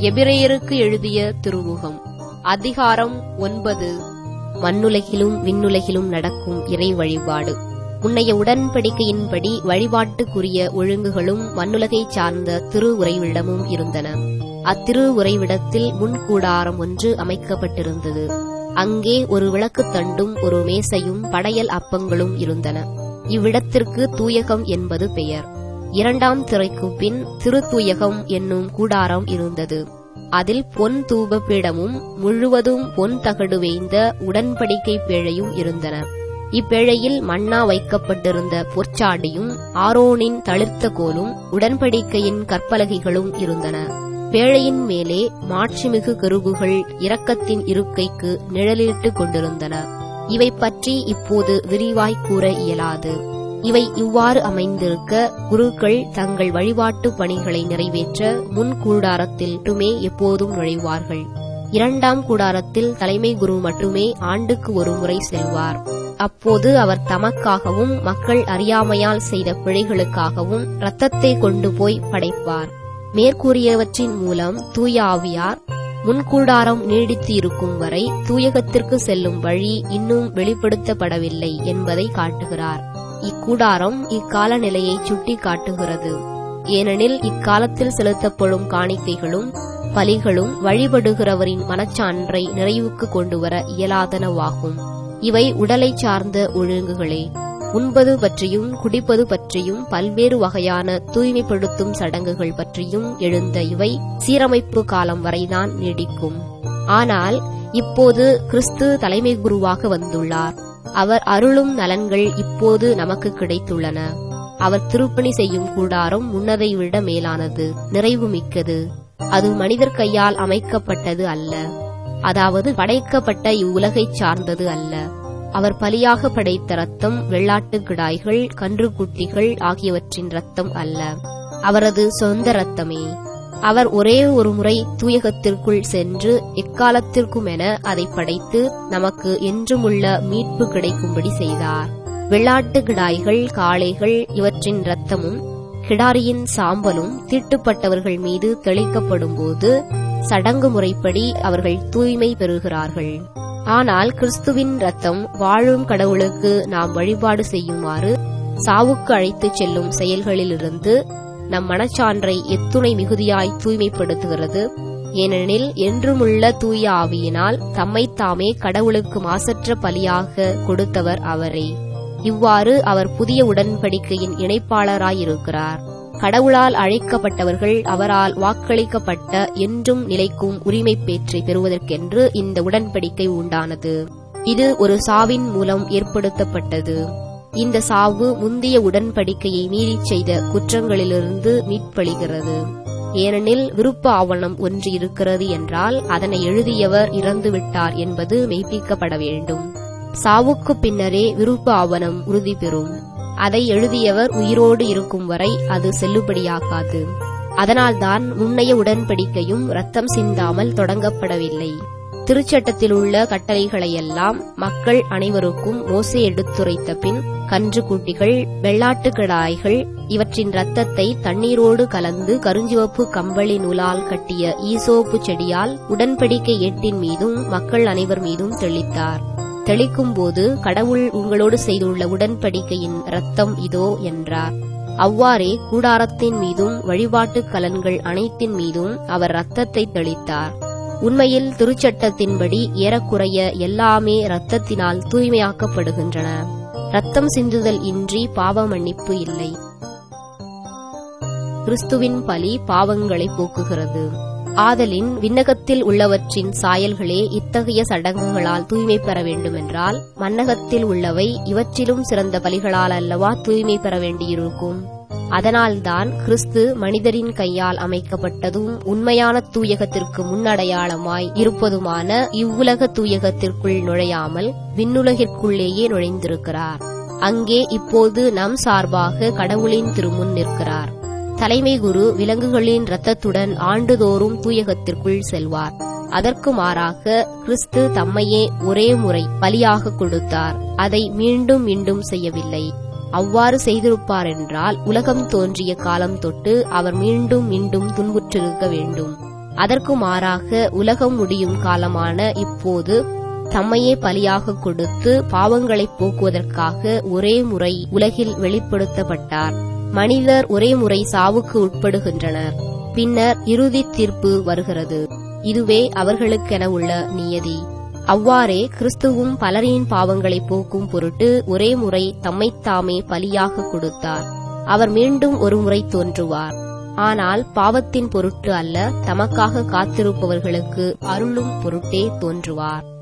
எபிரேயருக்கு எழுதிய திருமுகம் அதிகாரம் 9. மண்ணுலகிலும் விண்ணுலகிலும் நடக்கும் இறை வழிபாடு. முன்னைய உடன்படிக்கையின்படி வழிபாட்டுக்குரிய ஒழுங்குகளும் மண்ணுலகைச் சார்ந்த திரு உறைவிடமும் இருந்தன. அத்திரு உறைவிடத்தில் முன்கூடாரம் ஒன்று அமைக்கப்பட்டிருந்தது. அங்கே ஒரு விளக்குத் தண்டும் ஒரு மேசையும் படையல் அப்பங்களும் இருந்தன. இவ்விடத்திற்கு தூயகம் என்பது பெயர். இரண்டாம் திரைக்கு பின் திருத்தூயகம் என்னும் கூடாரம் இருந்தது. அதில் பொன் தூப பீடமும் முழுவதும் பொன் தகடு வேய்ந்த உடன்படிக்கை பேழையும் இருந்தன. இப்பேழையில் மன்னா வைக்கப்பட்டிருந்த பொற்சாடியும் ஆரோனின் தளிர்த்த கோலும் உடன்படிக்கையின் கற்பலகைகளும் இருந்தன. பேழையின் மேலே மாட்சிமிகு கருகுகள் இரக்கத்தின் இருக்கைக்கு நிழலிட்டுக் கொண்டிருந்தன. இவை பற்றி இப்போது விரிவாய் கூற இயலாது. இவை இவ்வாறு அமைந்திருக்க, குருக்கள் தங்கள் வழிபாட்டு பணிகளை நிறைவேற்ற முன் கூடாரத்தில் மட்டுமே எப்போதும் நுழைவார்கள். இரண்டாம் கூடாரத்தில் தலைமை குரு மட்டுமே ஆண்டுக்கு ஒரு முறை செல்வார். அப்போது அவர் தமக்காகவும் மக்கள் அறியாமையால் செய்த பிழைகளுக்காகவும் இரத்தத்தை கொண்டு போய் படைப்பார். மேற்கூறியவற்றின் மூலம் தூய ஆவியார் முன்கூடாரம் நீடித்து இருக்கும் வரை தூயகத்திற்கு செல்லும் வழி இன்னும் வெளிப்படுத்தப்படவில்லை என்பதை காட்டுகிறார். இக்கூடாரம் இக்கால நிலையை சுட்டி காட்டுகிறது. ஏனெனில் இக்காலத்தில் செலுத்தப்படும் காணிக்கைகளும் பலிகளும் வழிபடுகிறவரின் மனச்சான்றை நிறைவுக்கு கொண்டுவர இயலாதனவாகும். இவை உடலை சார்ந்த ஒழுங்குகளே. உண்பது பற்றியும் குடிப்பது பற்றியும் பல்வேறு வகையான தூய்மைப்படுத்தும் சடங்குகள் பற்றியும் எழுந்த இவை சீரமைப்பு காலம் வரைதான் நீடிக்கும். ஆனால் இப்போது கிறிஸ்து தலைமை குருவாக வந்துள்ளார். அவர் அருளும் நலன்கள் இப்போது நமக்கு கிடைத்துள்ளன. அவர் திருப்பணி செய்யும் கூடாரம் முன்னதை விட மேலானது, நிறைவு மிக்கது. அது மனிதர் கையால் அமைக்கப்பட்டது அல்ல, அதாவது படைக்கப்பட்ட இவ்வுலகைச் சார்ந்தது அல்ல. அவர் பலியாக படைத்த இரத்தம் வெள்ளாட்டு கிடாய்கள், கன்றுக்குட்டிகள் ஆகியவற்றின் இரத்தம் அல்ல, அவரது சொந்த இரத்தமே. அவர் ஒரே ஒரு முறை தூயகத்திற்குள் சென்று எக்காலத்திற்குமென அதை படைத்து நமக்கு என்றுமுள்ள மீட்பு கிடைக்கும்படி செய்தார். வெள்ளாட்டு கிடாய்கள், காளைகள் இவற்றின் இரத்தமும் கிடாரியின் சாம்பலும் தீட்டுப்பட்டவர்கள் மீது தெளிக்கப்படும் போது சடங்கு முறைப்படி அவர்கள் தூய்மை பெறுகிறார்கள். ஆனால் கிறிஸ்துவின் இரத்தம் வாழும் கடவுளுக்கு நாம் வழிபாடு செய்யுமாறு சாவுக்கு அழைத்துச் செல்லும் செயல்களிலிருந்து நம் மனச்சான்றை எத்துணை மிகுதியாய் தூய்மைப்படுத்துகிறது. ஏனெனில் என்றுமுள்ள தூய ஆவியினால் தம்மைத்தாமே கடவுளுக்கு மாசற்ற பலியாக கொடுத்தவர் அவரே. இவ்வாறு அவர் புதிய உடன்படிக்கையின் இணைப்பாளராயிருக்கிறார். கடவுளால் அழைக்கப்பட்டவர்கள் அவரால் வாக்களிக்கப்பட்ட என்றும் நிலைக்கும் உரிமை பேற்றை பெறுவதற்கென்று இந்த உடன்படிக்கை உண்டானது. இது ஒரு சாவின் மூலம் ஏற்படுத்தப்பட்டது. இந்த சாவு முந்திய உடன்படிக்கையை மீறிச் செய்த குற்றங்களிலிருந்து மீட்பளிக்கிறது. ஏனெனில் விருப்ப ஆவணம் ஒன்று இருக்கிறது என்றால் அதனை எழுதியவர் இறந்துவிட்டார் என்பது மெய்ப்பிக்கப்பட வேண்டும். சாவுக்கு பின்னரே விருப்ப ஆவணம் உறுதி பெறும். அதை எழுதியவர் உயிரோடு இருக்கும் வரை அது செல்லுபடியாகாது. அதனால்தான் முன்னைய உடன்படிக்கையும் இரத்தம் சிந்தாமல் தொடங்கப்படவில்லை. திருச்சட்டத்தில் உள்ள கட்டளைகளையெல்லாம் மக்கள் அனைவருக்கும் மோசே எடுத்துரைத்த பின் கன்றுக்குட்டிகள், வெள்ளாட்டு கிடாய்கள் இவற்றின் இரத்தத்தை தண்ணீரோடு கலந்து கருஞ்சிவப்பு கம்பளி நூலால் கட்டிய ஈசோப்பு செடியால் உடன்படிக்கை ஏட்டின் மீதும் மக்கள் அனைவர் மீதும் தெளித்தார். தெளிக்கும் போது கடவுள் உங்களோடு செய்துள்ள உடன்படிக்கையின் இரத்தம் இதோ என்றார். அவ்வாறே கூடாரத்தின் மீதும் வழிபாட்டு கலன்கள் அனைத்தின் மீதும் அவர் இரத்தத்தை தெளித்தார். உண்மையில் திருச்சட்டத்தின்படி ஏறக்குறைய எல்லாமே இரத்தத்தினால் தூய்மையாக்கப்படுகின்றன. இரத்தம் சிந்துதல் இன்றி பாவ மன்னிப்பு இல்லை. கிறிஸ்துவின் பலி பாவங்களை போக்குகிறது. ஆதலின் விண்ணகத்தில் உள்ளவற்றின் சாயல்களே இத்தகைய சடங்குகளால் தூய்மை பெற வேண்டுமென்றால் மண்ணகத்தில் உள்ளவை இவற்றிலும் சிறந்த பலிகளால் அல்லவா தூய்மை பெற வேண்டியிருக்கும். அதனால்தான் கிறிஸ்து மனிதரின் கையால் அமைக்கப்பட்டதும் உண்மையான தூயகத்திற்கு முன்னடையாளமாய் இருப்பதுமான இவ்வுலக தூயகத்திற்குள் நுழையாமல் விண்ணுலகிற்குள்ளேயே நுழைந்திருக்கிறார். அங்கே இப்போது நம் சார்பாக கடவுளின் திருமுன் நிற்கிறார். தலைமை குரு விலங்குகளின் இரத்தத்துடன் ஆண்டுதோறும் தூயகத்திற்குள் செல்வார். அதற்கு மாறாக கிறிஸ்து தம்மையே ஒரே முறை பலியாக கொடுத்தார். அதை மீண்டும் மீண்டும் செய்யவில்லை. அவ்வாறு செய்திருப்பார் என்றால் உலகம் தோன்றிய காலம் தொட்டு அவர் மீண்டும் மீண்டும் துன்புற்றிருக்க வேண்டும். அதற்கு மாறாக உலகம் முடியும் காலமான இப்போது தம்மையே பலியாக கொடுத்து பாவங்களைப் போக்குவதற்காக ஒரே முறை உலகில் வெளிப்படுத்தப்பட்டார். மனிதர் ஒரே முறை சாவுக்கு உட்படுகின்றனர். பின்னர் இறுதித் தீர்ப்பு வருகிறது. இதுவே அவர்களுக்கென உள்ள நியதி. அவ்வாறே கிறிஸ்துவும் பலரின் பாவங்களை போக்கும் பொருட்டு ஒரே முறை தம்மைத்தாமே பலியாக கொடுத்தார். அவர் மீண்டும் ஒரு முறை தோன்றுவார். ஆனால் பாவத்தின் பொருட்டு அல்ல, தமக்காக காத்திருப்பவர்களுக்கு அருளும் பொருட்டே தோன்றுவார்.